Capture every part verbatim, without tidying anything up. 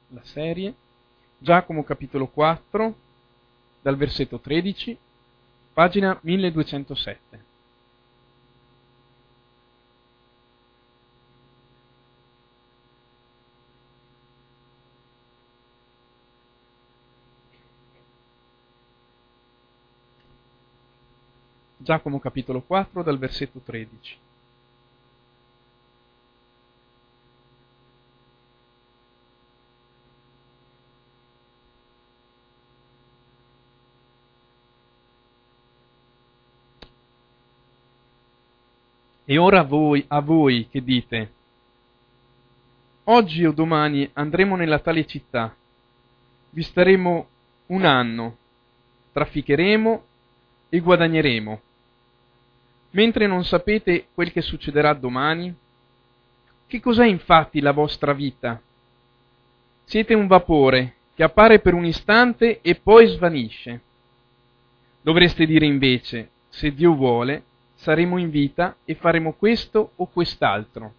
la serie, Giacomo capitolo quattro, dal versetto tredici, pagina milleduecentosette. Giacomo capitolo quattro, dal versetto tredici. E ora voi, a voi che dite, oggi o domani andremo nella tale città, vi staremo un anno, trafficheremo e guadagneremo, mentre non sapete quel che succederà domani? Che cos'è infatti la vostra vita? Siete un vapore che appare per un istante e poi svanisce. Dovreste dire invece, se Dio vuole, saremo in vita e faremo questo o quest'altro.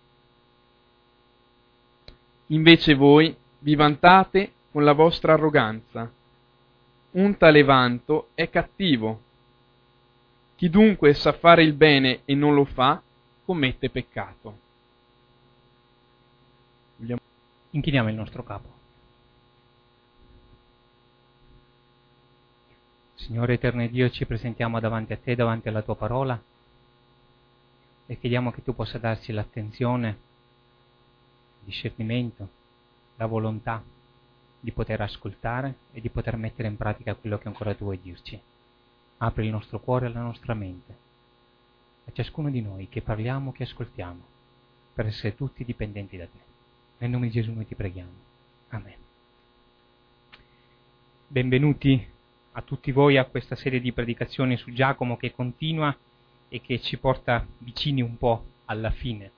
Invece voi vi vantate con la vostra arroganza. Un tale vanto è cattivo. Chi dunque sa fare il bene e non lo fa, commette peccato. Inchiniamo il nostro capo. Signore eterno Dio, ci presentiamo davanti a te, davanti alla tua parola, e chiediamo che tu possa darci l'attenzione, il discernimento, la volontà di poter ascoltare e di poter mettere in pratica quello che ancora tu vuoi dirci. Apri il nostro cuore e la nostra mente a ciascuno di noi che parliamo, che ascoltiamo, per essere tutti dipendenti da te. Nel nome di Gesù noi ti preghiamo. Amen. Benvenuti a tutti voi a questa serie di predicazioni su Giacomo che continua e che ci porta vicini un po' alla fine.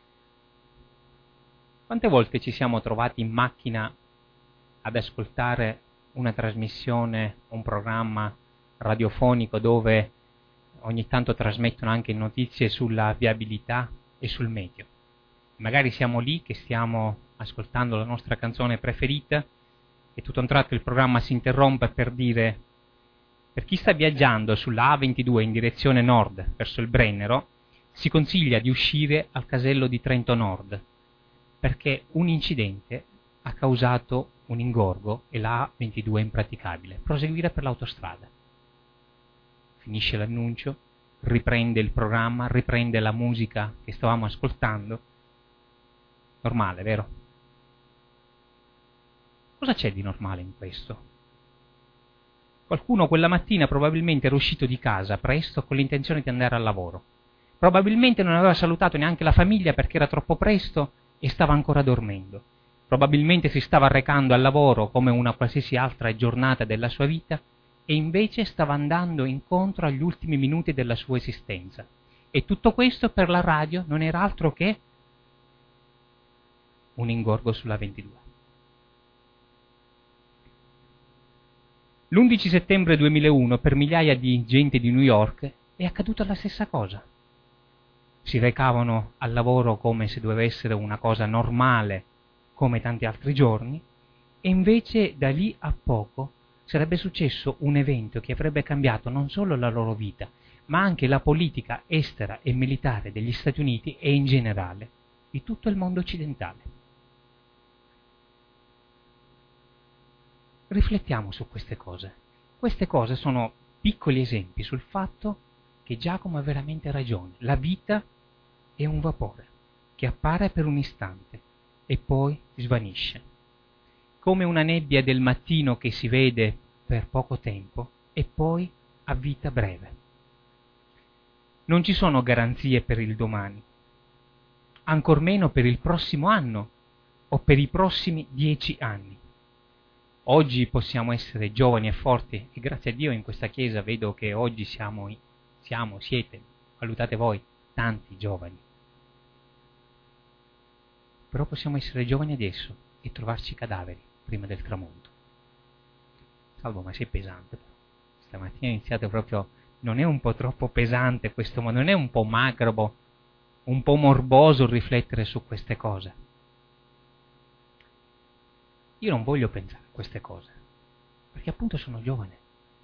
Quante volte ci siamo trovati in macchina ad ascoltare una trasmissione, un programma radiofonico dove ogni tanto trasmettono anche notizie sulla viabilità e sul meteo? Magari siamo lì che stiamo ascoltando la nostra canzone preferita e tutto a un tratto il programma si interrompe per dire: per chi sta viaggiando sulla A ventidue in direzione nord verso il Brennero, si consiglia di uscire al casello di Trento Nord, perché un incidente ha causato un ingorgo e la A ventidue è impraticabile. Proseguire per l'autostrada. Finisce l'annuncio, riprende il programma, riprende la musica che stavamo ascoltando. Normale, vero? Cosa c'è di normale in questo? Qualcuno quella mattina probabilmente era uscito di casa presto con l'intenzione di andare al lavoro. Probabilmente non aveva salutato neanche la famiglia perché era troppo presto e stava ancora dormendo. Probabilmente si stava recando al lavoro come una qualsiasi altra giornata della sua vita e invece stava andando incontro agli ultimi minuti della sua esistenza. E tutto questo per la radio non era altro che un ingorgo sulla ventidue. L'undici settembre duemilauno per migliaia di gente di New York è accaduta la stessa cosa. Si recavano al lavoro come se doveva essere una cosa normale, come tanti altri giorni, e invece da lì a poco sarebbe successo un evento che avrebbe cambiato non solo la loro vita, ma anche la politica estera e militare degli Stati Uniti e in generale di tutto il mondo occidentale. Riflettiamo su queste cose. Queste cose sono piccoli esempi sul fatto che Giacomo ha veramente ragione. La vita è un vapore che appare per un istante e poi svanisce. Come una nebbia del mattino che si vede per poco tempo e poi ha vita breve. Non ci sono garanzie per il domani, ancor meno per il prossimo anno o per i prossimi dieci anni. Oggi possiamo essere giovani e forti e grazie a Dio in questa chiesa vedo che oggi siamo, siamo siete, valutate voi, tanti giovani. Però possiamo essere giovani adesso e trovarci cadaveri prima del tramonto. Salvo, ma sei pesante però. Stamattina iniziate proprio, non è un po' troppo pesante questo, ma non è un po' macabro, un po' morboso riflettere su queste cose. Io non voglio pensare a queste cose, perché appunto sono giovane.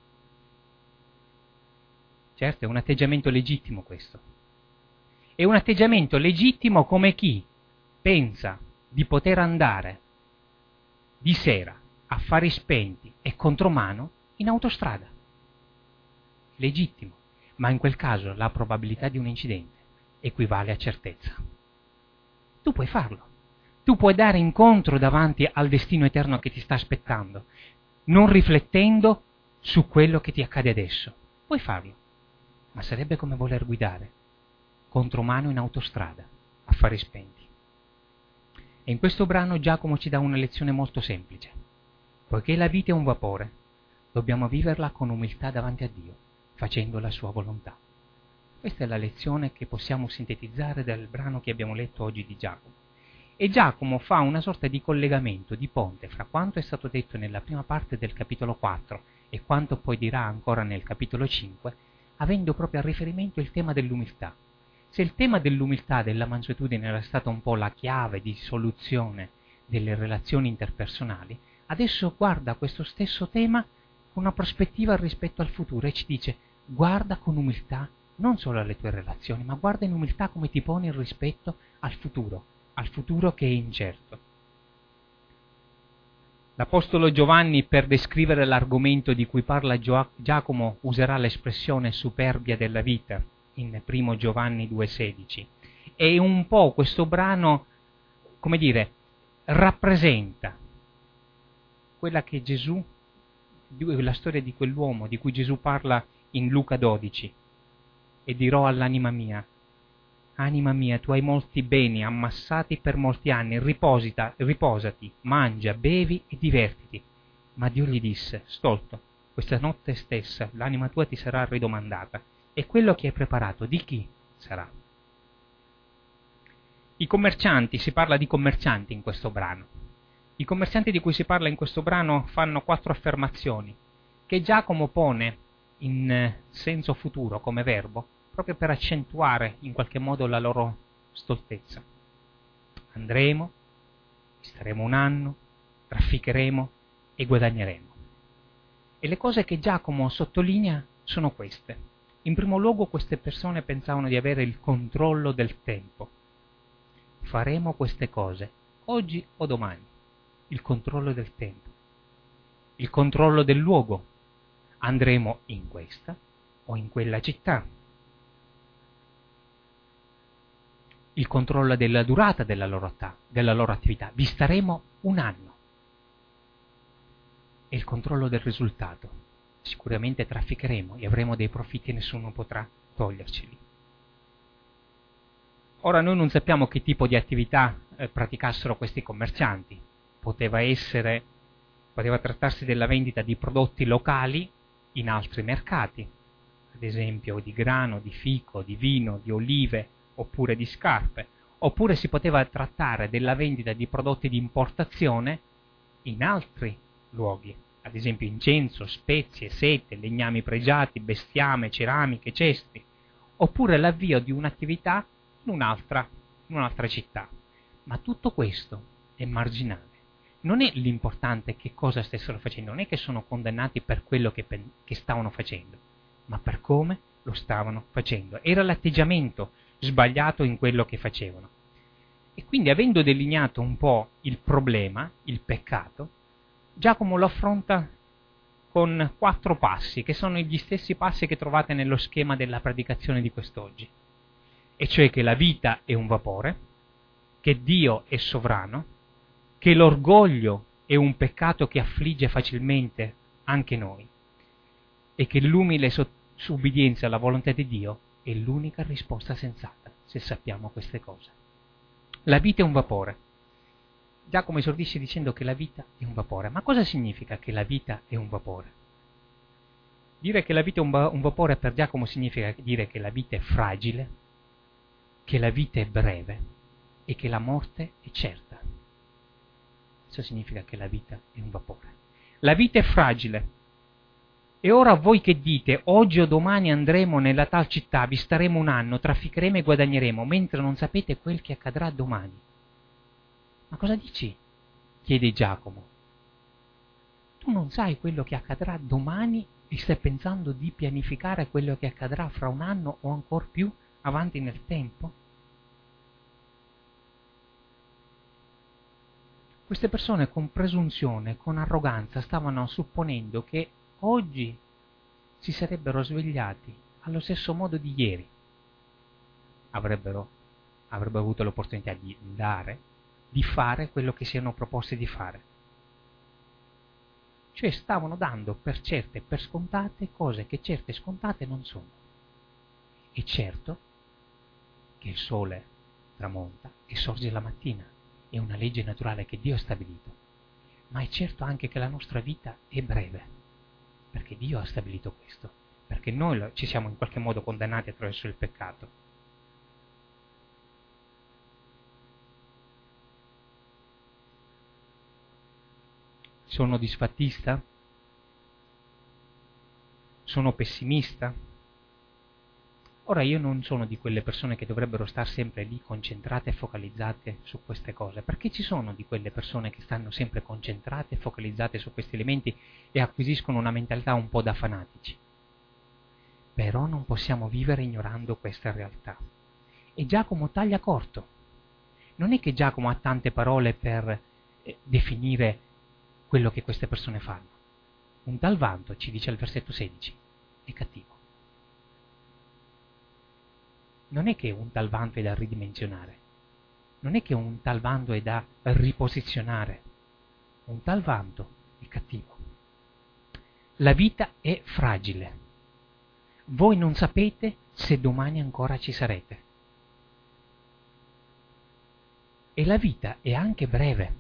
Certo, è un atteggiamento legittimo questo. È un atteggiamento legittimo come chi pensa di poter andare di sera a fari spenti e contromano in autostrada. Legittimo, ma in quel caso la probabilità di un incidente equivale a certezza. Tu puoi farlo. Tu puoi dare incontro davanti al destino eterno che ti sta aspettando, non riflettendo su quello che ti accade adesso. Puoi farlo, ma sarebbe come voler guidare contromano in autostrada, a fari spenti. E in questo brano Giacomo ci dà una lezione molto semplice. Poiché la vita è un vapore, dobbiamo viverla con umiltà davanti a Dio, facendo la sua volontà. Questa è la lezione che possiamo sintetizzare dal brano che abbiamo letto oggi di Giacomo. E Giacomo fa una sorta di collegamento, di ponte, fra quanto è stato detto nella prima parte del capitolo quattro e quanto poi dirà ancora nel capitolo cinque, avendo proprio a riferimento il tema dell'umiltà. Se il tema dell'umiltà, della mansuetudine era stato un po' la chiave di soluzione delle relazioni interpersonali, adesso guarda questo stesso tema con una prospettiva rispetto al futuro e ci dice: guarda con umiltà non solo alle tue relazioni, ma guarda in umiltà come ti poni rispetto al futuro, al futuro che è incerto. L'Apostolo Giovanni, per descrivere l'argomento di cui parla Giacomo, userà l'espressione superbia della vita in primo Giovanni due sedici. E un po' questo brano, come dire, rappresenta quella che Gesù, la storia di quell'uomo di cui Gesù parla in Luca dodici. E dirò all'anima mia: anima mia, tu hai molti beni ammassati per molti anni, riposita, riposati, mangia, bevi e divertiti. Ma Dio gli disse: stolto, questa notte stessa l'anima tua ti sarà ridomandata, e quello che hai preparato di chi sarà? I commercianti, si parla di commercianti in questo brano. I commercianti di cui si parla in questo brano fanno quattro affermazioni che Giacomo pone in senso futuro come verbo, proprio per accentuare in qualche modo la loro stoltezza. Andremo, staremo un anno, trafficheremo e guadagneremo. E le cose che Giacomo sottolinea sono queste. In primo luogo, queste persone pensavano di avere il controllo del tempo. Faremo queste cose oggi o domani. Il controllo del tempo. Il controllo del luogo. Andremo in questa o in quella città. Il controllo della durata della loro, della loro attività. Vi staremo un anno. E il controllo del risultato. Sicuramente trafficheremo e avremo dei profitti e nessuno potrà toglierceli. Ora noi non sappiamo che tipo di attività eh, praticassero questi commercianti. Poteva essere, poteva trattarsi della vendita di prodotti locali in altri mercati, ad esempio di grano, di fico, di vino, di olive, oppure di scarpe, oppure si poteva trattare della vendita di prodotti di importazione in altri luoghi, ad esempio incenso, spezie, sete, legnami pregiati, bestiame, ceramiche, cesti, oppure l'avvio di un'attività in un'altra, in un'altra città. Ma tutto questo è marginale. Non è l'importante che cosa stessero facendo, non è che sono condannati per quello che, che stavano facendo, ma per come lo stavano facendo. Era l'atteggiamento sbagliato in quello che facevano. E quindi, avendo delineato un po' il problema, il peccato, Giacomo lo affronta con quattro passi, che sono gli stessi passi che trovate nello schema della predicazione di quest'oggi. E cioè che la vita è un vapore, che Dio è sovrano, che l'orgoglio è un peccato che affligge facilmente anche noi, e che l'umile ubbidienza alla volontà di Dio è l'unica risposta sensata, se sappiamo queste cose. La vita è un vapore. Giacomo esordisce dicendo che la vita è un vapore. Ma cosa significa che la vita è un vapore? Dire che la vita è un, va- un vapore per Giacomo significa dire che la vita è fragile, che la vita è breve e che la morte è certa. Questo significa che la vita è un vapore. La vita è fragile. E ora voi che dite, oggi o domani andremo nella tal città, vi staremo un anno, trafficheremo e guadagneremo, mentre non sapete quel che accadrà domani. Ma cosa dici? Chiede Giacomo. non sai quello che accadrà domani e stai pensando di pianificare quello che accadrà fra un anno o ancora più avanti nel tempo? Queste persone con presunzione, con arroganza, stavano supponendo che oggi si sarebbero svegliati allo stesso modo di ieri. Avrebbero, avrebbero avuto l'opportunità di dare, di fare quello che si erano proposti di fare. Cioè stavano dando per certe e per scontate cose che certe scontate non sono. È certo che il sole tramonta e sorge la mattina, è una legge naturale che Dio ha stabilito, ma è certo anche che la nostra vita è breve, perché Dio ha stabilito questo, perché noi ci siamo in qualche modo condannati attraverso il peccato. Sono disfattista? Sono pessimista? Ora io non sono di quelle persone che dovrebbero stare sempre lì concentrate e focalizzate su queste cose, perché ci sono di quelle persone che stanno sempre concentrate e focalizzate su questi elementi e acquisiscono una mentalità un po' da fanatici. Però non possiamo vivere ignorando questa realtà. E Giacomo taglia corto. Non è che Giacomo ha tante parole per eh, definire quello che queste persone fanno. Un tal vanto, ci dice al versetto sedici, è cattivo. Non è che un tal vanto è da ridimensionare, non è che un tal vanto è da riposizionare, un tal vanto è cattivo. La vita è fragile, voi non sapete se domani ancora ci sarete. E la vita è anche breve,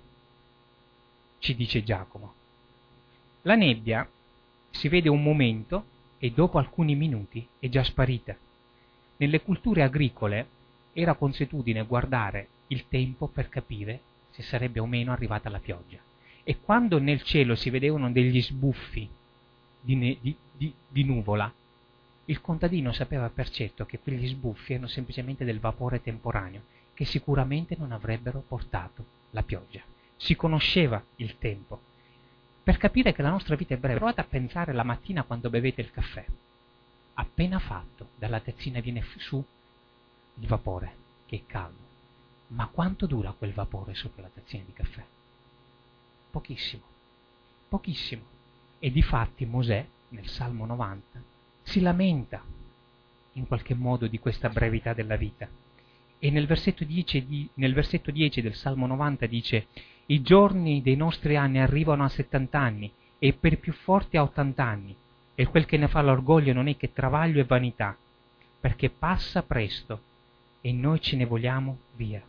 ci dice Giacomo. La nebbia si vede un momento e dopo alcuni minuti è già sparita. Nelle culture agricole era consuetudine guardare il tempo per capire se sarebbe o meno arrivata la pioggia. E quando nel cielo si vedevano degli sbuffi di, ne- di, di, di nuvola, il contadino sapeva per certo che quegli sbuffi erano semplicemente del vapore temporaneo, che sicuramente non avrebbero portato la pioggia. Si conosceva il tempo. Per capire che la nostra vita è breve, provate a pensare la mattina quando bevete il caffè. Appena fatto, dalla tazzina viene su il vapore, che è caldo. Ma quanto dura quel vapore sopra la tazzina di caffè? Pochissimo, pochissimo. E difatti Mosè, nel Salmo novanta, si lamenta in qualche modo di questa brevità della vita. E nel versetto dieci, di, nel versetto dieci del Salmo novanta dice: i giorni dei nostri anni arrivano a settanta anni e per più forti a ottanta anni. E quel che ne fa l'orgoglio non è che travaglio e vanità, perché passa presto e noi ce ne vogliamo via.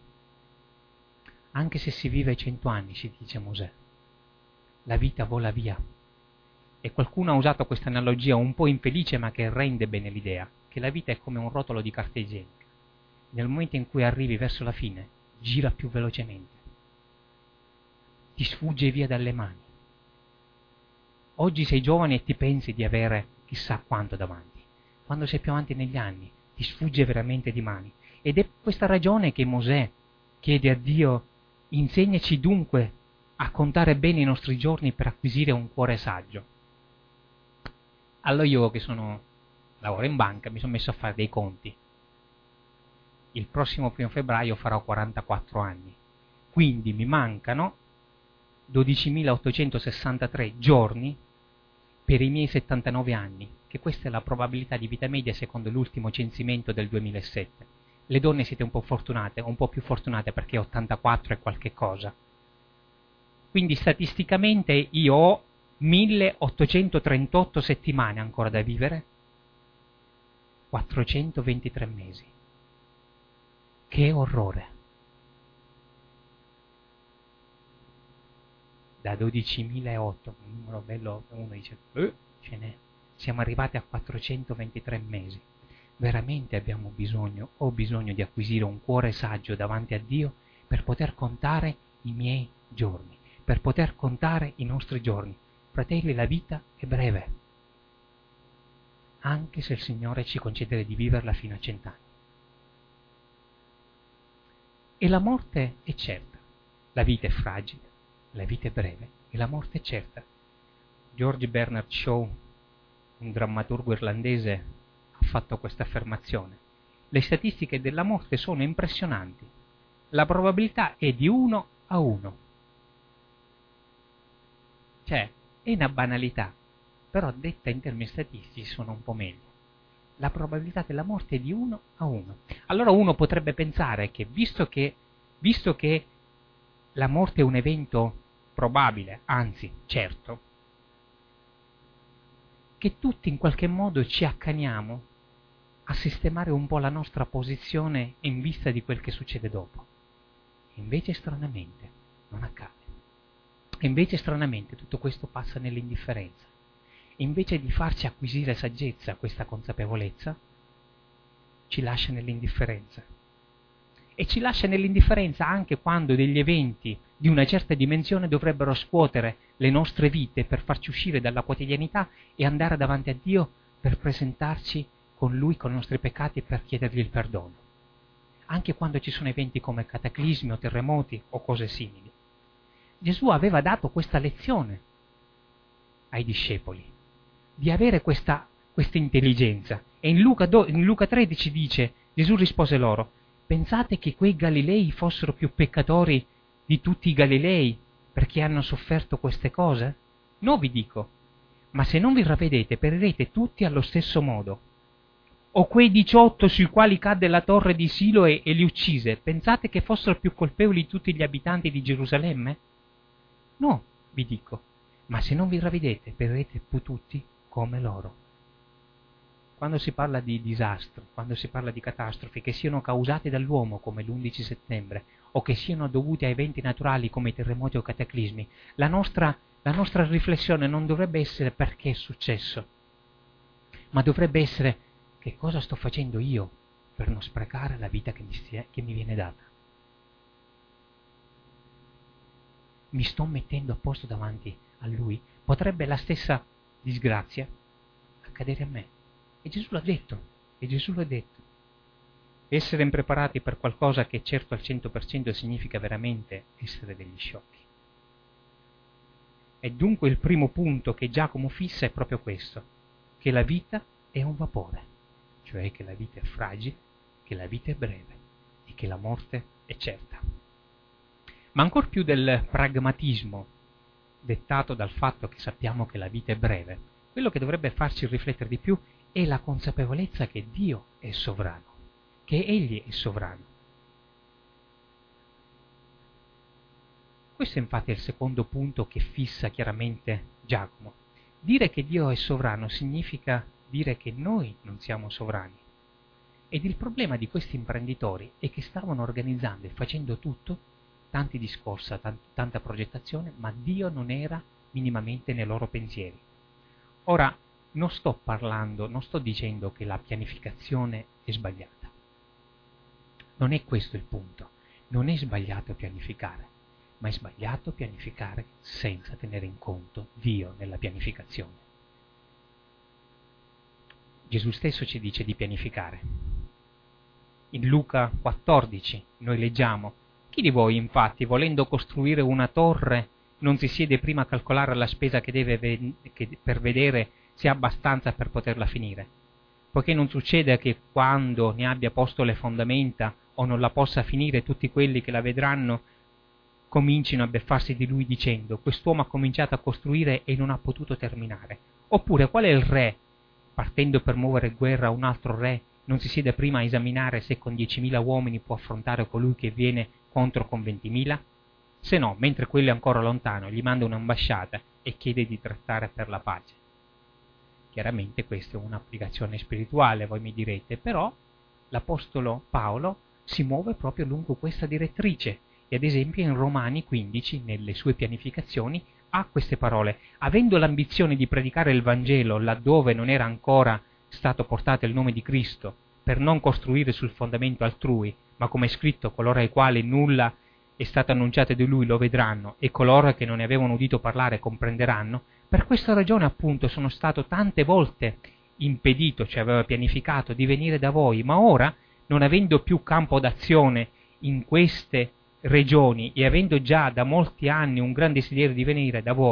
Anche se si vive cento anni, ci dice Mosè, la vita vola via. E qualcuno ha usato questa analogia un po' infelice, ma che rende bene l'idea, che la vita è come un rotolo di carta igienica. Nel momento in cui arrivi verso la fine, gira più velocemente, ti sfugge via dalle mani. Oggi sei giovane e ti pensi di avere chissà quanto davanti. Quando sei più avanti negli anni, ti sfugge veramente di mani. Ed è questa ragione che Mosè chiede a Dio: insegnaci dunque a contare bene i nostri giorni per acquisire un cuore saggio. Allora io, che sono lavoro in banca, mi sono messo a fare dei conti. Il prossimo primo febbraio farò quarantaquattro anni. Quindi mi mancano dodicimilaottocentosessantatré giorni per i miei settantanove anni, che questa è la probabilità di vita media secondo l'ultimo censimento del duemilasette. Le donne siete un po' fortunate, un po' più fortunate perché ottantaquattro è qualche cosa. Quindi statisticamente io ho milleottocentotrentotto settimane ancora da vivere, quattrocentoventitré mesi. Che orrore! Da dodicimilaotto, un numero bello, uno dice, eh, ce n'è. Siamo arrivati a quattrocentoventitré mesi. Veramente abbiamo bisogno, ho bisogno di acquisire un cuore saggio davanti a Dio per poter contare i miei giorni, per poter contare i nostri giorni. Fratelli, la vita è breve, anche se il Signore ci concede di viverla fino a cent'anni. E la morte è certa, la vita è fragile, la vita è breve e la morte è certa. George Bernard Shaw, un drammaturgo irlandese, ha fatto questa affermazione. Le statistiche della morte sono impressionanti. La probabilità è di uno a uno. Cioè, è una banalità, però detta in termini statistici sono un po' meglio. La probabilità della morte è di uno a uno. Allora uno potrebbe pensare che visto che, visto che la morte è un evento probabile, anzi certo, che tutti in qualche modo ci accaniamo a sistemare un po' la nostra posizione in vista di quel che succede dopo. Invece stranamente non accade. Invece stranamente tutto questo passa nell'indifferenza. Invece di farci acquisire saggezza, questa consapevolezza, ci lascia nell'indifferenza. E ci lascia nell'indifferenza anche quando degli eventi di una certa dimensione dovrebbero scuotere le nostre vite per farci uscire dalla quotidianità e andare davanti a Dio per presentarci con Lui, con i nostri peccati e per chiedergli il perdono. Anche quando ci sono eventi come cataclismi o terremoti o cose simili. Gesù aveva dato questa lezione ai discepoli, di avere questa, questa intelligenza. E in Luca, do, in Luca tredici dice, Gesù rispose loro, pensate che quei Galilei fossero più peccatori di tutti i Galilei perché hanno sofferto queste cose? No, vi dico, ma se non vi ravvedete perirete tutti allo stesso modo. O quei diciotto sui quali cadde la torre di Siloe e li uccise, pensate che fossero più colpevoli di tutti gli abitanti di Gerusalemme? No, vi dico, ma se non vi ravvedete perirete tutti come loro. Quando si parla di disastro, quando si parla di catastrofi che siano causate dall'uomo come l'undici settembre o che siano dovute a eventi naturali come i terremoti o cataclismi, la nostra, la nostra riflessione non dovrebbe essere perché è successo, ma dovrebbe essere che cosa sto facendo io per non sprecare la vita che mi, stia, che mi viene data. Mi sto mettendo a posto davanti a Lui? Potrebbe la stessa disgrazia accadere a me. E Gesù l'ha detto, e Gesù l'ha detto. Essere impreparati per qualcosa che certo al cento per cento significa veramente essere degli sciocchi. E dunque il primo punto che Giacomo fissa è proprio questo, che la vita è un vapore, cioè che la vita è fragile, che la vita è breve e che la morte è certa. Ma ancor più del pragmatismo dettato dal fatto che sappiamo che la vita è breve, quello che dovrebbe farci riflettere di più è la consapevolezza che Dio è sovrano, che Egli è sovrano. Questo infatti è il secondo punto che fissa chiaramente Giacomo. Dire che Dio è sovrano significa dire che noi non siamo sovrani. Ed il problema di questi imprenditori è che stavano organizzando e facendo tutto, tanti discorsi, tant- tanta progettazione, ma Dio non era minimamente nei loro pensieri. Ora, non sto parlando, non sto dicendo che la pianificazione è sbagliata. Non è questo il punto. Non è sbagliato pianificare, ma è sbagliato pianificare senza tenere in conto Dio nella pianificazione. Gesù stesso ci dice di pianificare. In Luca quattordici noi leggiamo: chi di voi, infatti, volendo costruire una torre, non si siede prima a calcolare la spesa che deve ve- che per vedere se ha abbastanza per poterla finire? Poiché non succede che quando ne abbia posto le fondamenta o non la possa finire, tutti quelli che la vedranno comincino a beffarsi di lui dicendo: quest'uomo ha cominciato a costruire e non ha potuto terminare. Oppure qual è il re, partendo per muovere guerra a un altro re, non si siede prima a esaminare se con diecimila uomini può affrontare colui che viene contro con ventimila? Se no, mentre quello è ancora lontano, gli manda un'ambasciata e chiede di trattare per la pace. Chiaramente questa è un'applicazione spirituale, voi mi direte, però l'Apostolo Paolo si muove proprio lungo questa direttrice e ad esempio in Romani quindici, nelle sue pianificazioni, ha queste parole: avendo l'ambizione di predicare il Vangelo laddove non era ancora stato portato il nome di Cristo, per non costruire sul fondamento altrui, ma come è scritto, coloro ai quali nulla è stato annunciato di lui lo vedranno, e coloro che non ne avevano udito parlare comprenderanno. Per questa ragione appunto sono stato tante volte impedito, cioè aveva pianificato, di venire da voi, ma ora, non avendo più campo d'azione in queste regioni e avendo già da molti anni un gran desiderio di venire da voi,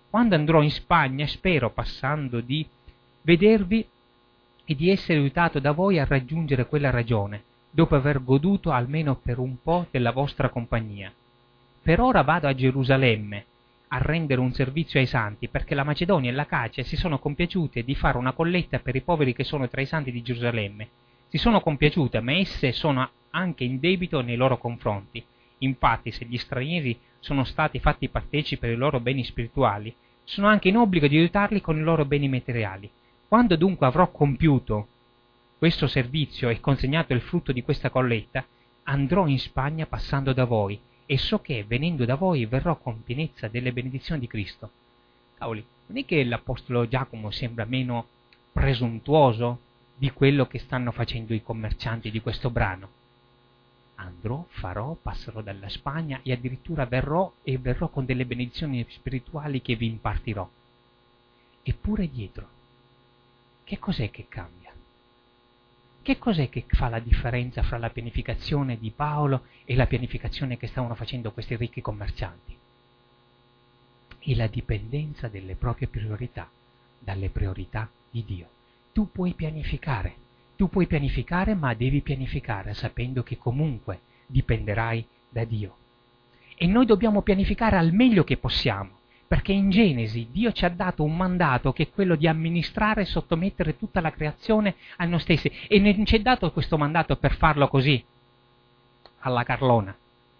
Quando andrò in Spagna spero, passando, di vedervi e di essere aiutato da voi a raggiungere quella ragione, dopo aver goduto almeno per un po' della vostra compagnia. Per ora vado a Gerusalemme a rendere un servizio ai santi, perché la Macedonia e l'Acacia si sono compiaciute di fare una colletta per i poveri che sono tra i santi di Gerusalemme. Si sono compiaciute, ma esse sono anche in debito nei loro confronti. Infatti, se gli stranieri sono stati fatti partecipi per i loro beni spirituali, sono anche in obbligo di aiutarli con i loro beni materiali. Quando dunque avrò compiuto questo servizio e consegnato il frutto di questa colletta, andrò in Spagna passando da voi, e so che, venendo da voi, verrò con pienezza delle benedizioni di Cristo. Cavoli, non è che l'Apostolo Giacomo sembra meno presuntuoso di quello che stanno facendo i commercianti di questo brano? Andrò, farò, passerò dalla Spagna e addirittura verrò e verrò con delle benedizioni spirituali che vi impartirò. Eppure dietro, che cos'è che cambia? Che cos'è che fa la differenza fra la pianificazione di Paolo e la pianificazione che stavano facendo questi ricchi commercianti? È la dipendenza delle proprie priorità dalle priorità di Dio. Tu puoi pianificare, tu puoi pianificare, ma devi pianificare sapendo che comunque dipenderai da Dio. E noi dobbiamo pianificare al meglio che possiamo, perché in Genesi Dio ci ha dato un mandato che è quello di amministrare e sottomettere tutta la creazione a noi stessi, e non ci è dato questo mandato per farlo così, alla carlona,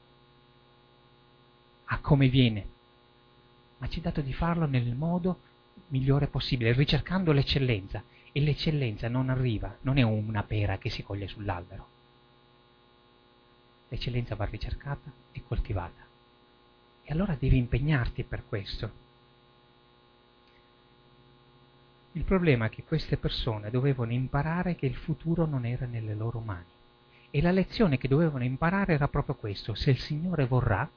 a come viene, ma ci è dato di farlo nel modo migliore possibile, ricercando l'eccellenza. E l'eccellenza non arriva, non è una pera che si coglie sull'albero. L'eccellenza va ricercata e coltivata. E allora devi impegnarti per questo. Il problema è che queste persone dovevano imparare che il futuro non era nelle loro mani. E la lezione che dovevano imparare era proprio questo: se il Signore vorrà,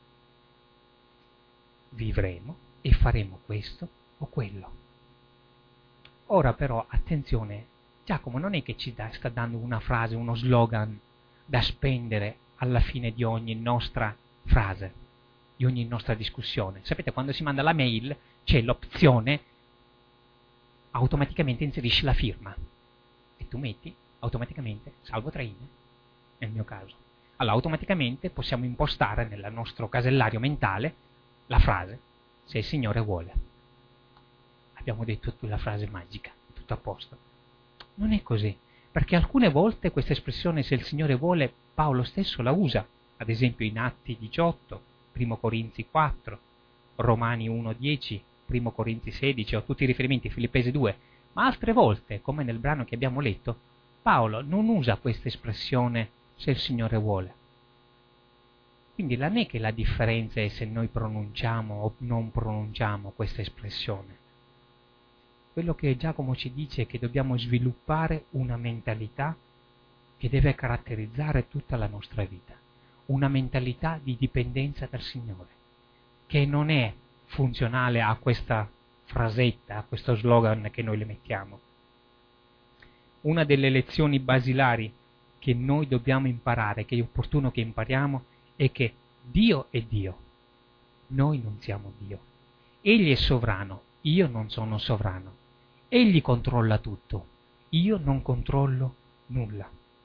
vivremo e faremo questo o quello. Ora però, attenzione, Giacomo non è che ci da, sta dando una frase, uno slogan da spendere alla fine di ogni nostra frase, di ogni nostra discussione. Sapete, quando si manda la mail c'è l'opzione automaticamente inserisci la firma e tu metti automaticamente salvo traine, nel mio caso. Allora automaticamente possiamo impostare nel nostro casellario mentale la frase se il Signore vuole. Abbiamo detto la frase magica, tutto a posto. Non è così, perché alcune volte questa espressione se il Signore vuole Paolo stesso la usa, ad esempio in Atti diciotto, Primo Corinzi quattro, Romani uno dieci, Primo Corinzi sedici, o tutti i riferimenti, Filippesi due, ma altre volte, come nel brano che abbiamo letto, Paolo non usa questa espressione se il Signore vuole. Quindi non è che la differenza è se noi pronunciamo o non pronunciamo questa espressione. Quello che Giacomo ci dice è che dobbiamo sviluppare una mentalità che deve caratterizzare tutta la nostra vita, una mentalità di dipendenza dal Signore, che non è funzionale a questa frasetta, a questo slogan che noi le mettiamo. Una delle lezioni basilari che noi dobbiamo imparare, che è opportuno che impariamo, è che Dio è Dio, noi non siamo Dio. Egli è sovrano, io non sono sovrano. Egli controlla tutto, io non controllo nulla.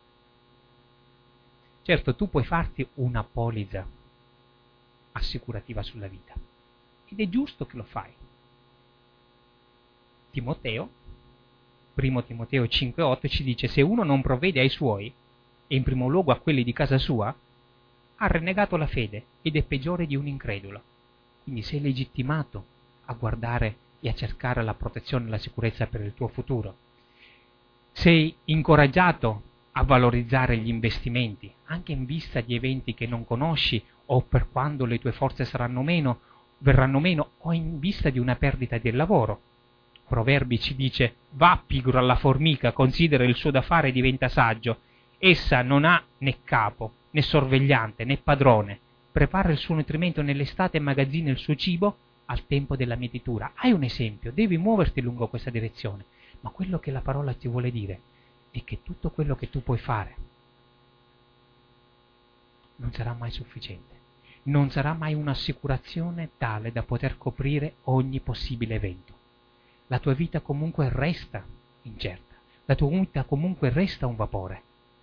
Certo, tu puoi farti una polizza assicurativa sulla vita, ed è giusto che lo fai. Timoteo, primo Timoteo cinque otto ci dice: se uno non provvede ai suoi, e in primo luogo a quelli di casa sua, ha rinnegato la fede ed è peggiore di un incredulo. Quindi sei legittimato a guardare e a cercare la protezione e la sicurezza per il tuo futuro. Sei incoraggiato a valorizzare gli investimenti, anche in vista di eventi che non conosci o per quando le tue forze saranno meno, verranno meno, o in vista di una perdita del lavoro. Proverbi ci dice: va pigro alla formica, considera il suo da fare e diventa saggio. Essa non ha né capo, né sorvegliante, né padrone. Prepara il suo nutrimento nell'estate e magazzina il suo cibo al tempo della mietitura. Hai un esempio, devi muoverti lungo questa direzione, ma quello che la parola ti vuole dire è che tutto quello che tu puoi fare non sarà mai sufficiente. non sarà mai un'assicurazione tale da poter coprire ogni possibile evento. La tua vita comunque resta incerta, la tua vita comunque resta un vapore.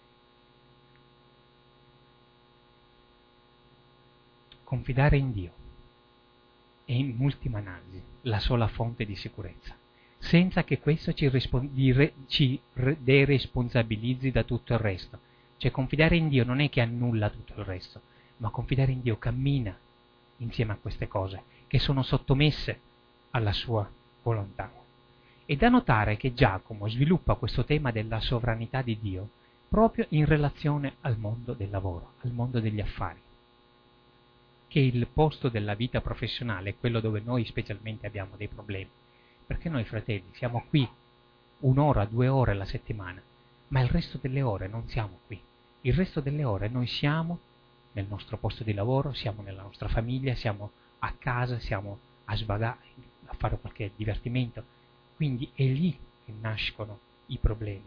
Confidare in Dio è in ultima analisi la sola fonte di sicurezza, senza che questo ci, rispon- re- ci re- deresponsabilizzi da tutto il resto. Cioè confidare in Dio non è che annulla tutto il resto, ma confidare in Dio cammina insieme a queste cose che sono sottomesse alla sua volontà. È da notare che Giacomo sviluppa questo tema della sovranità di Dio proprio in relazione al mondo del lavoro, al mondo degli affari, che il posto della vita professionale è quello dove noi specialmente abbiamo dei problemi, perché noi fratelli siamo qui un'ora, due ore alla settimana, ma il resto delle ore non siamo qui. Il resto delle ore noi siamo nel nostro posto di lavoro, siamo nella nostra famiglia, siamo a casa, siamo a svagare, a fare qualche divertimento. Quindi è lì che nascono i problemi.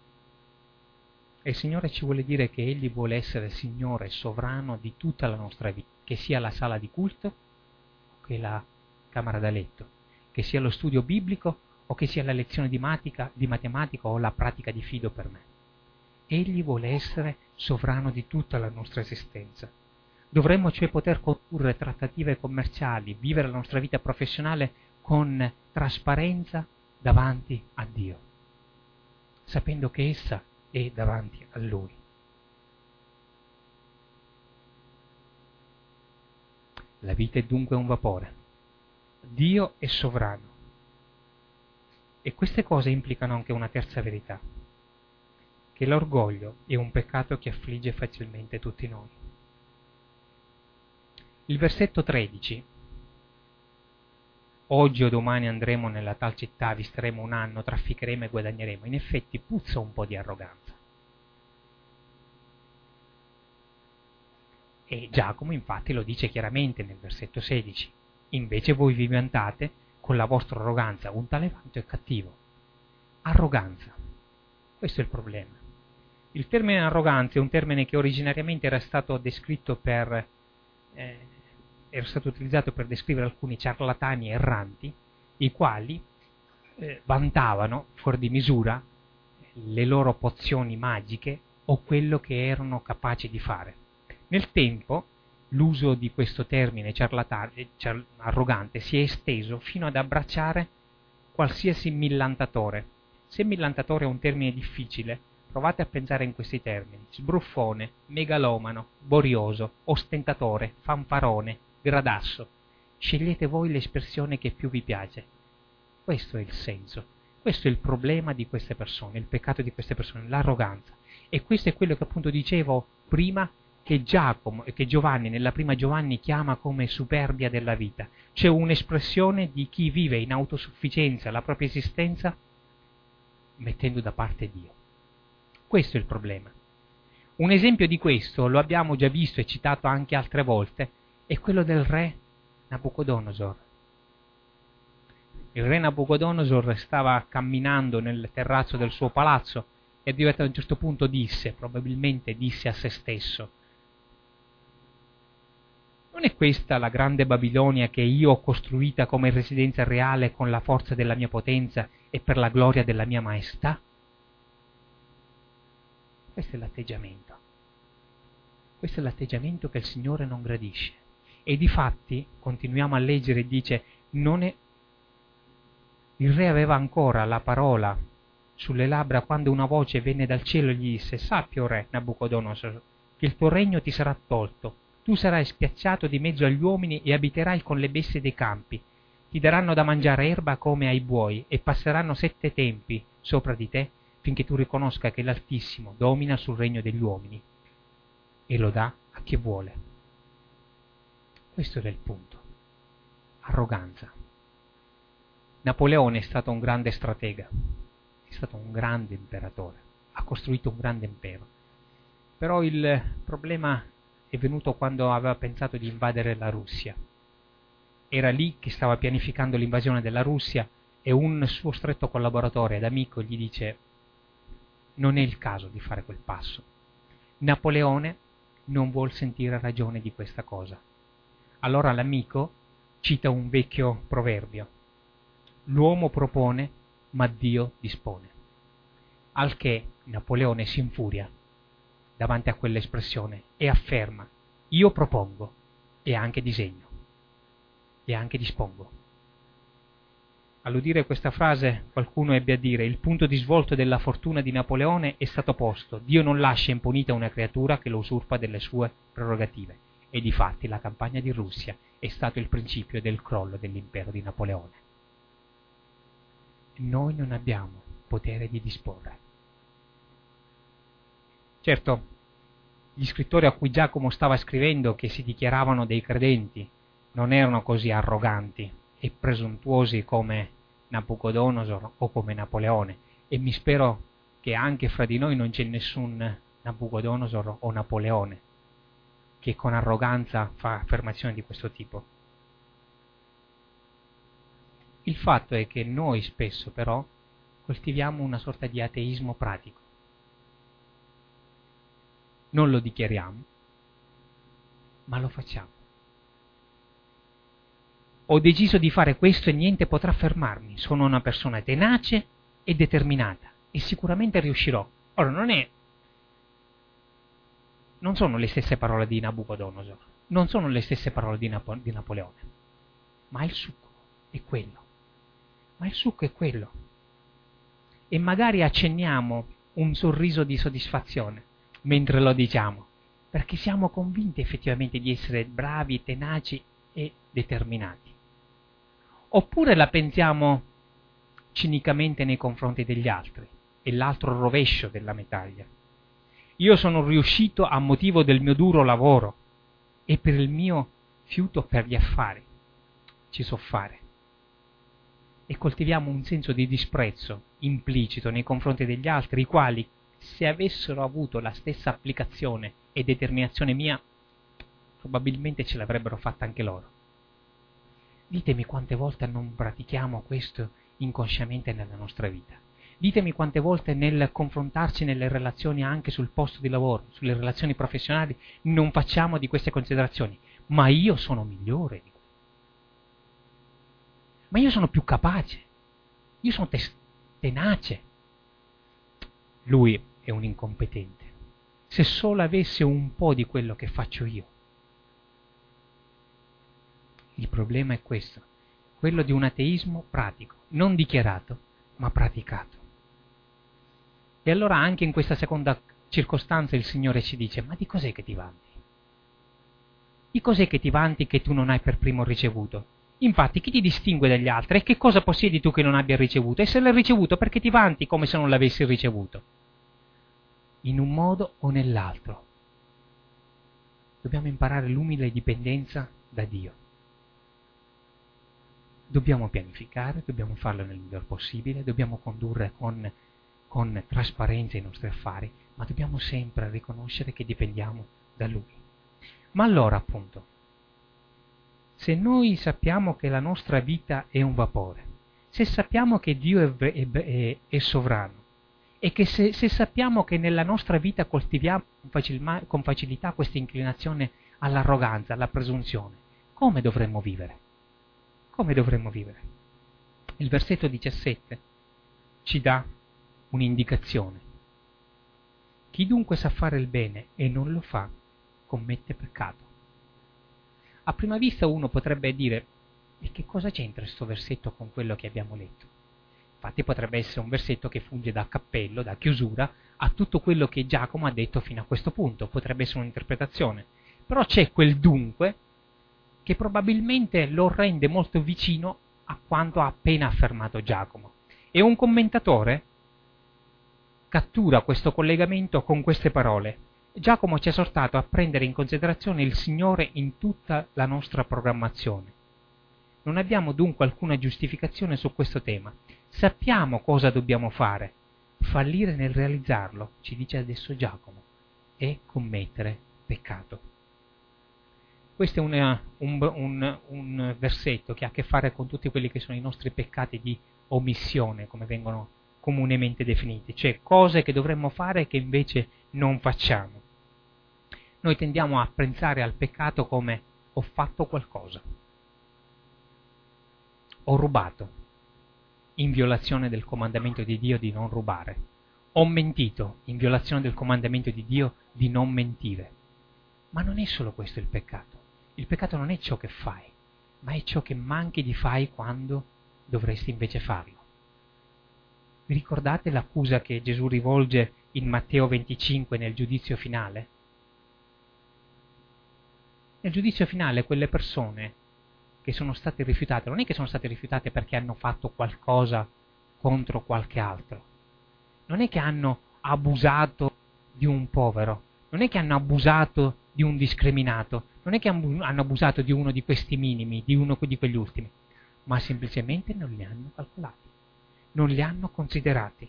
E il Signore ci vuole dire che Egli vuole essere Signore sovrano di tutta la nostra vita, che sia la sala di culto o che la camera da letto, che sia lo studio biblico o che sia la lezione di, matica, di matematica o la pratica di fido per me. Egli vuole essere sovrano di tutta la nostra esistenza. Dovremmo cioè poter condurre trattative commerciali, vivere la nostra vita professionale con trasparenza davanti a Dio, sapendo che essa è davanti a Lui. La vita è dunque un vapore. Dio è sovrano. E queste cose implicano anche una terza verità, che l'orgoglio è un peccato che affligge facilmente tutti noi. Il versetto tredici: oggi o domani andremo nella tal città, vi staremo un anno, trafficheremo e guadagneremo. In effetti puzza un po' di arroganza. E Giacomo infatti lo dice chiaramente nel versetto sedici: invece voi vi vantate con la vostra arroganza, un tale vanto è cattivo. Arroganza, questo è il problema. Il termine arroganza è un termine che originariamente era stato descritto per eh, era stato utilizzato per descrivere alcuni ciarlatani erranti, i quali eh, vantavano fuori di misura le loro pozioni magiche o quello che erano capaci di fare. Nel tempo l'uso di questo termine ciarlatano, ciar, arrogante si è esteso fino ad abbracciare qualsiasi millantatore. Se millantatore è un termine difficile, provate a pensare in questi termini: sbruffone, megalomano, borioso, ostentatore, fanfarone, gradasso. Scegliete voi l'espressione che più vi piace. Questo è il senso, questo è il problema di queste persone, il peccato di queste persone, l'arroganza. E questo è quello che appunto dicevo prima, che Giacomo e che Giovanni nella prima Giovanni chiama come superbia della vita. C'è un'espressione di chi vive in autosufficienza la propria esistenza mettendo da parte Dio. Questo è il problema. Un esempio di questo, lo abbiamo già visto e citato anche altre volte, è quello del re Nabucodonosor. Il re Nabucodonosor stava camminando nel terrazzo del suo palazzo e a un certo punto disse, probabilmente disse a se stesso: non è questa la grande Babilonia che io ho costruita come residenza reale con la forza della mia potenza e per la gloria della mia maestà? Questo è l'atteggiamento. Questo è l'atteggiamento che il Signore non gradisce. E difatti, continuiamo a leggere, e dice, non è... il re aveva ancora la parola sulle labbra quando una voce venne dal cielo e gli disse: sappi, o re Nabucodonosor, che il tuo regno ti sarà tolto. Tu sarai spiacciato di mezzo agli uomini e abiterai con le bestie dei campi. Ti daranno da mangiare erba come ai buoi e passeranno sette tempi sopra di te finché tu riconosca che l'Altissimo domina sul regno degli uomini e lo dà a chi vuole. Questo era il punto. Arroganza. Napoleone è stato un grande stratega, è stato un grande imperatore, ha costruito un grande impero. Però il problema è venuto quando aveva pensato di invadere la Russia. Era lì che stava pianificando l'invasione della Russia e un suo stretto collaboratore ed amico gli dice: non è il caso di fare quel passo. Napoleone non vuol sentire ragione di questa cosa. Allora l'amico cita un vecchio proverbio: l'uomo propone, ma Dio dispone. Al che Napoleone si infuria davanti a quell'espressione e afferma: io propongo e anche disegno e anche dispongo. All'udire questa frase qualcuno ebbe a dire: il punto di svolta della fortuna di Napoleone è stato posto, Dio non lascia impunita una creatura che lo usurpa delle sue prerogative. E difatti la campagna di Russia è stato il principio del crollo dell'impero di Napoleone. Noi non abbiamo potere di disporre. Certo, gli scrittori a cui Giacomo stava scrivendo, che si dichiaravano dei credenti, non erano così arroganti e presuntuosi come Nabucodonosor o come Napoleone, e mi spero che anche fra di noi non c'è nessun Nabucodonosor o Napoleone che con arroganza fa affermazioni di questo tipo. Il fatto è che noi spesso però coltiviamo una sorta di ateismo pratico. Non lo dichiariamo, ma lo facciamo. Ho deciso di fare questo e niente potrà fermarmi. Sono una persona tenace e determinata e sicuramente riuscirò. Ora, non è non sono le stesse parole di Nabucodonosor, non sono le stesse parole di, Napo- di Napoleone, ma il succo è quello. Ma il succo è quello. E magari accenniamo un sorriso di soddisfazione mentre lo diciamo, perché siamo convinti effettivamente di essere bravi, tenaci e determinati. Oppure la pensiamo cinicamente nei confronti degli altri, è l'altro rovescio della medaglia. Io sono riuscito a motivo del mio duro lavoro e per il mio fiuto per gli affari. Ci so fare. E coltiviamo un senso di disprezzo implicito nei confronti degli altri, i quali, se avessero avuto la stessa applicazione e determinazione mia, probabilmente ce l'avrebbero fatta anche loro. Ditemi quante volte non pratichiamo questo inconsciamente nella nostra vita. Ditemi quante volte nel confrontarci nelle relazioni anche sul posto di lavoro, sulle relazioni professionali, non facciamo di queste considerazioni. Ma io sono migliore di lui. Ma io sono più capace. Io sono tes- tenace. Lui è un incompetente. Se solo avesse un po' di quello che faccio io. Il problema è questo, quello di un ateismo pratico, non dichiarato, ma praticato. E allora anche in questa seconda circostanza il Signore ci dice: ma di cos'è che ti vanti? Di cos'è che ti vanti che tu non hai per primo ricevuto? Infatti, chi ti distingue dagli altri? E che cosa possiedi tu che non abbia ricevuto? E se l'hai ricevuto, perché ti vanti come se non l'avessi ricevuto? In un modo o nell'altro. Dobbiamo imparare l'umile dipendenza da Dio. Dobbiamo pianificare, dobbiamo farlo nel miglior possibile, dobbiamo condurre con, con trasparenza i nostri affari, ma dobbiamo sempre riconoscere che dipendiamo da Lui. Ma allora, appunto, se noi sappiamo che la nostra vita è un vapore, se sappiamo che Dio è, è, è, è sovrano, e che se, se sappiamo che nella nostra vita coltiviamo facilma, con facilità questa inclinazione all'arroganza, alla presunzione, come dovremmo vivere? Come dovremmo vivere? Il versetto diciassette ci dà un'indicazione. Chi dunque sa fare il bene e non lo fa, commette peccato. A prima vista uno potrebbe dire: e che cosa c'entra questo versetto con quello che abbiamo letto? Infatti potrebbe essere un versetto che funge da cappello, da chiusura, a tutto quello che Giacomo ha detto fino a questo punto. Potrebbe essere un'interpretazione. Però c'è quel dunque che probabilmente lo rende molto vicino a quanto ha appena affermato Giacomo. E un commentatore cattura questo collegamento con queste parole. Giacomo ci ha esortato a prendere in considerazione il Signore in tutta la nostra programmazione. Non abbiamo dunque alcuna giustificazione su questo tema. Sappiamo cosa dobbiamo fare. Fallire nel realizzarlo, ci dice adesso Giacomo, è commettere peccato. Questo è una, un, un, un versetto che ha a che fare con tutti quelli che sono i nostri peccati di omissione, come vengono comunemente definiti, cioè cose che dovremmo fare che invece non facciamo. Noi tendiamo a pensare al peccato come ho fatto qualcosa. Ho rubato, in violazione del comandamento di Dio di non rubare. Ho mentito, in violazione del comandamento di Dio di non mentire. Ma non è solo questo il peccato. Il peccato non è ciò che fai, ma è ciò che manchi di fare quando dovresti invece farlo. Vi ricordate l'accusa che Gesù rivolge in Matteo venticinque nel giudizio finale? Nel giudizio finale quelle persone che sono state rifiutate, non è che sono state rifiutate perché hanno fatto qualcosa contro qualche altro, non è che hanno abusato di un povero, non è che hanno abusato di un discriminato, non è che hanno abusato di uno di questi minimi, di uno di quegli ultimi, ma semplicemente non li hanno calcolati, non li hanno considerati.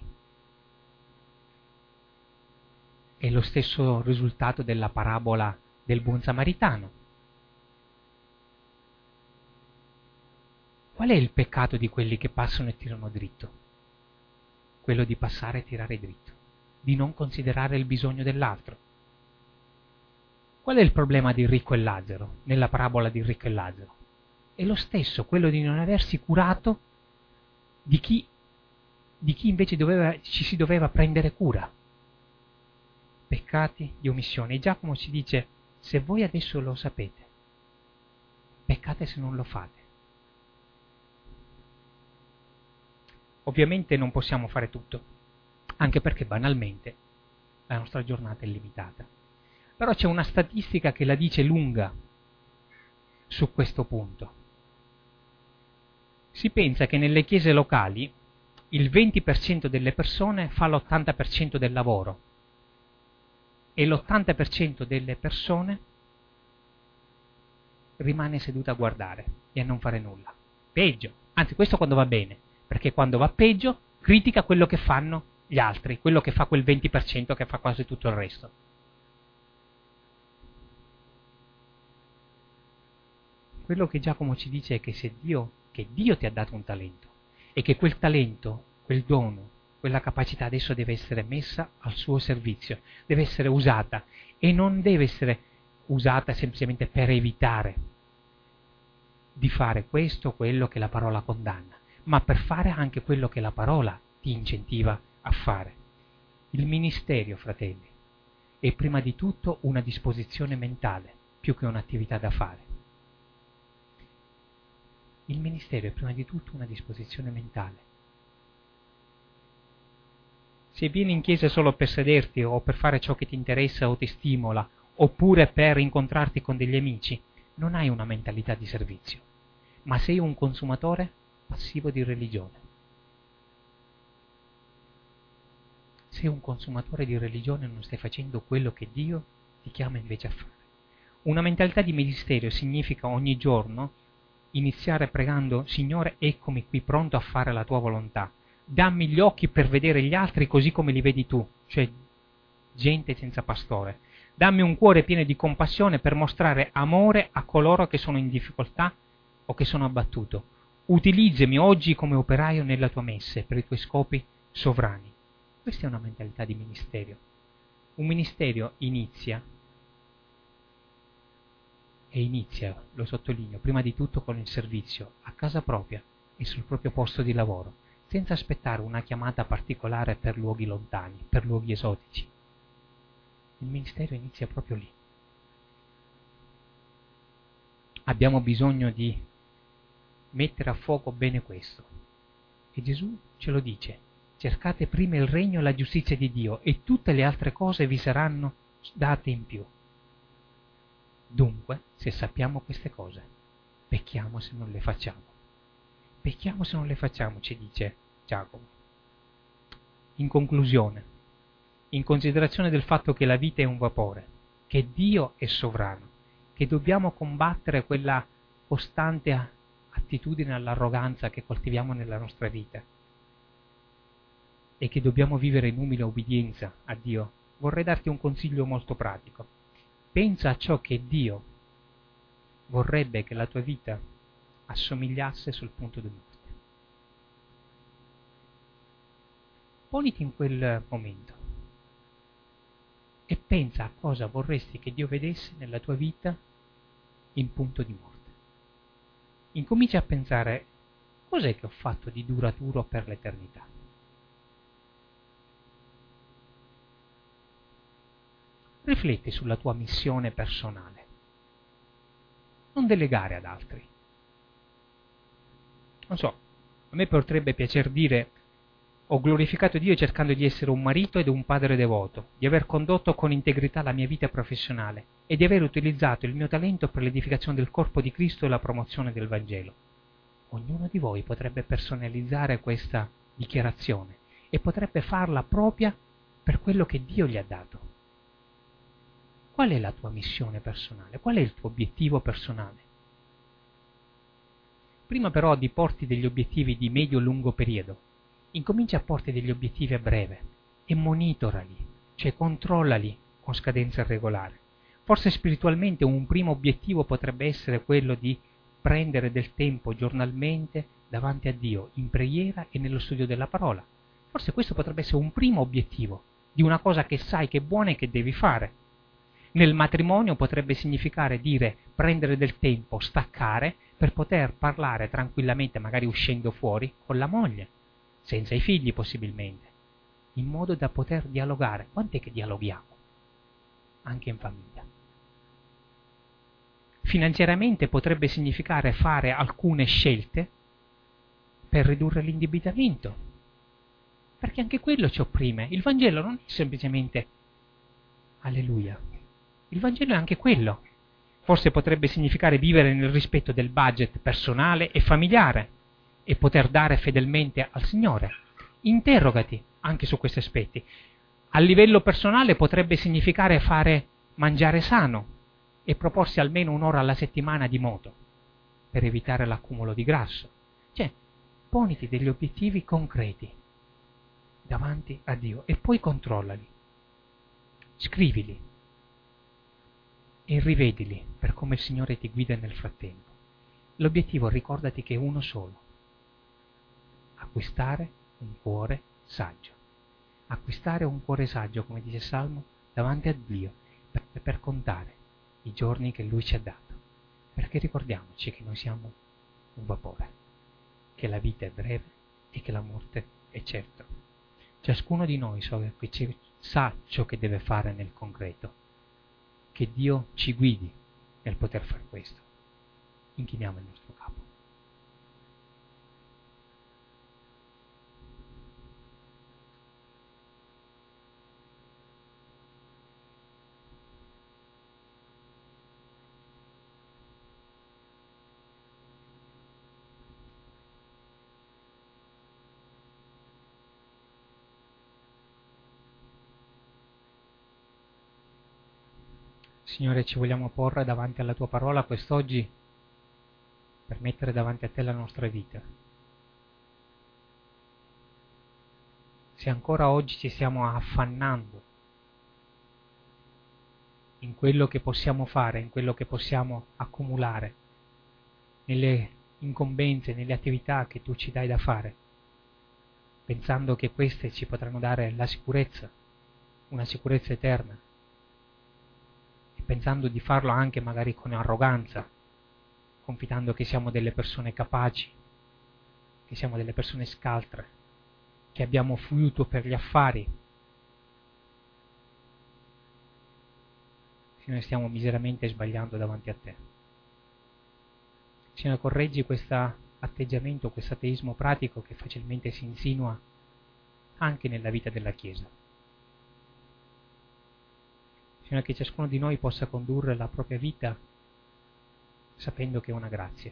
È lo stesso risultato della parabola del buon samaritano. Qual è il peccato di quelli che passano e tirano dritto? Quello di passare e tirare dritto, di non considerare il bisogno dell'altro. Qual è il problema di ricco e Lazzaro, nella parabola di ricco e Lazzaro? È lo stesso, quello di non aversi curato di chi, di chi invece doveva, ci si doveva prendere cura. Peccati di omissione. E Giacomo ci dice, se voi adesso lo sapete, peccate se non lo fate. Ovviamente non possiamo fare tutto, anche perché banalmente la nostra giornata è limitata. Però c'è una statistica che la dice lunga su questo punto. Si pensa che nelle chiese locali il venti per cento delle persone fa l'ottanta per cento del lavoro e l'ottanta per cento delle persone rimane seduta a guardare e a non fare nulla. Peggio, anzi questo quando va bene, perché quando va peggio critica quello che fanno gli altri, quello che fa quel venti per cento che fa quasi tutto il resto. Quello che Giacomo ci dice è che se Dio, che Dio ti ha dato un talento e che quel talento, quel dono, quella capacità adesso deve essere messa al suo servizio, deve essere usata e non deve essere usata semplicemente per evitare di fare questo o quello che la parola condanna, ma per fare anche quello che la parola ti incentiva a fare. Il ministero, fratelli, è prima di tutto una disposizione mentale, più che un'attività da fare. Il ministero è prima di tutto una disposizione mentale. Se vieni in chiesa solo per sederti o per fare ciò che ti interessa o ti stimola, oppure per incontrarti con degli amici, non hai una mentalità di servizio, ma sei un consumatore passivo di religione. Sei un consumatore di religione e non stai facendo quello che Dio ti chiama invece a fare. Una mentalità di ministero significa ogni giorno iniziare pregando, Signore, eccomi qui pronto a fare la tua volontà. Dammi gli occhi per vedere gli altri così come li vedi tu, cioè gente senza pastore. Dammi un cuore pieno di compassione per mostrare amore a coloro che sono in difficoltà o che sono abbattuto. Utilizzami oggi come operaio nella tua messe per i tuoi scopi sovrani. Questa è una mentalità di ministero. Un ministero inizia e inizia, lo sottolineo, prima di tutto con il servizio, a casa propria e sul proprio posto di lavoro, senza aspettare una chiamata particolare per luoghi lontani, per luoghi esotici. Il ministero inizia proprio lì. Abbiamo bisogno di mettere a fuoco bene questo. E Gesù ce lo dice, cercate prima il regno e la giustizia di Dio e tutte le altre cose vi saranno date in più. Dunque, se sappiamo queste cose, pecchiamo se non le facciamo. Pecchiamo se non le facciamo, ci dice Giacomo. In conclusione, in considerazione del fatto che la vita è un vapore, che Dio è sovrano, che dobbiamo combattere quella costante attitudine all'arroganza che coltiviamo nella nostra vita e che dobbiamo vivere in umile obbedienza a Dio, vorrei darti un consiglio molto pratico. Pensa a ciò che Dio vorrebbe che la tua vita assomigliasse sul punto di morte. Poniti in quel momento e pensa a cosa vorresti che Dio vedesse nella tua vita in punto di morte. Incomincia a pensare: cos'è che ho fatto di duraturo per l'eternità? Rifletti sulla tua missione personale. Non delegare ad altri. Non so, a me potrebbe piacer dire: ho glorificato Dio cercando di essere un marito ed un padre devoto, di aver condotto con integrità la mia vita professionale e di aver utilizzato il mio talento per l'edificazione del corpo di Cristo e la promozione del Vangelo. Ognuno di voi potrebbe personalizzare questa dichiarazione e potrebbe farla propria per quello che Dio gli ha dato. Qual è la tua missione personale? Qual è il tuo obiettivo personale? Prima però di porti degli obiettivi di medio-lungo periodo, incomincia a porti degli obiettivi a breve e monitorali, cioè controllali con scadenza regolare. Forse spiritualmente un primo obiettivo potrebbe essere quello di prendere del tempo giornalmente davanti a Dio, in preghiera e nello studio della parola. Forse questo potrebbe essere un primo obiettivo di una cosa che sai che è buona e che devi fare. Nel matrimonio potrebbe significare dire prendere del tempo, staccare, per poter parlare tranquillamente, magari uscendo fuori, con la moglie, senza i figli possibilmente, in modo da poter dialogare. Quant'è che dialoghiamo? Anche in famiglia. Finanziariamente potrebbe significare fare alcune scelte per ridurre l'indebitamento, perché anche quello ci opprime. Il Vangelo non è semplicemente alleluia. Il Vangelo è anche quello. Forse potrebbe significare vivere nel rispetto del budget personale e familiare e poter dare fedelmente al Signore. Interrogati anche su questi aspetti. A livello personale potrebbe significare fare mangiare sano e proporsi almeno un'ora alla settimana di moto per evitare l'accumulo di grasso. Cioè, poniti degli obiettivi concreti davanti a Dio e poi controllali. Scrivili e rivedili per come il Signore ti guida nel frattempo. L'obiettivo, ricordati, che è uno solo: acquistare un cuore saggio. Acquistare un cuore saggio, come dice il Salmo, davanti a Dio, per, per contare i giorni che Lui ci ha dato. Perché ricordiamoci che noi siamo un vapore, che la vita è breve e che la morte è certa. Ciascuno di noi sa ciò che deve fare nel concreto. Che Dio ci guidi nel poter fare questo. Inchiniamo il nostro capo. Signore, ci vogliamo porre davanti alla Tua parola quest'oggi per mettere davanti a Te la nostra vita. Se ancora oggi ci stiamo affannando in quello che possiamo fare, in quello che possiamo accumulare, nelle incombenze, nelle attività che Tu ci dai da fare, pensando che queste ci potranno dare la sicurezza, una sicurezza eterna, pensando di farlo anche magari con arroganza, confidando che siamo delle persone capaci, che siamo delle persone scaltre, che abbiamo fluito per gli affari. Signore, stiamo miseramente sbagliando davanti a Te. Signore, correggi questo atteggiamento, questo ateismo pratico che facilmente si insinua anche nella vita della Chiesa. Signore, che ciascuno di noi possa condurre la propria vita sapendo che è una grazia,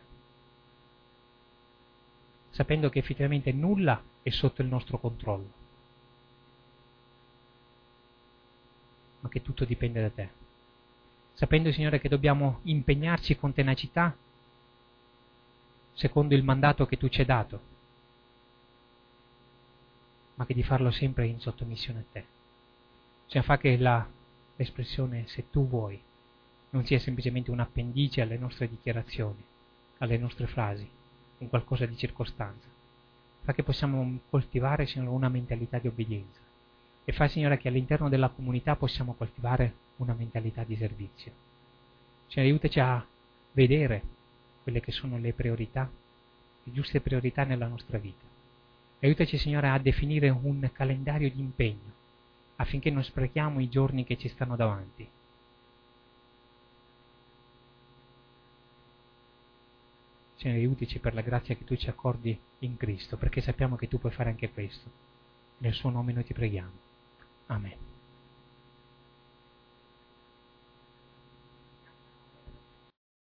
sapendo che effettivamente nulla è sotto il nostro controllo, ma che tutto dipende da Te. Sapendo, Signore, che dobbiamo impegnarci con tenacità secondo il mandato che Tu ci hai dato, ma che di farlo sempre in sottomissione a Te. Cioè, fa che la l'espressione "se tu vuoi" non sia semplicemente un appendice alle nostre dichiarazioni, alle nostre frasi, un qualcosa di circostanza. Fa che possiamo coltivare, Signore, una mentalità di obbedienza e fa, Signore, che all'interno della comunità possiamo coltivare una mentalità di servizio. Signore, aiutaci a vedere quelle che sono le priorità, le giuste priorità nella nostra vita. Aiutaci, Signore, a definire un calendario di impegno affinché non sprechiamo i giorni che ci stanno davanti. Signore, aiutaci per la grazia che Tu ci accordi in Cristo, perché sappiamo che Tu puoi fare anche questo. Nel Suo nome noi Ti preghiamo. Amen.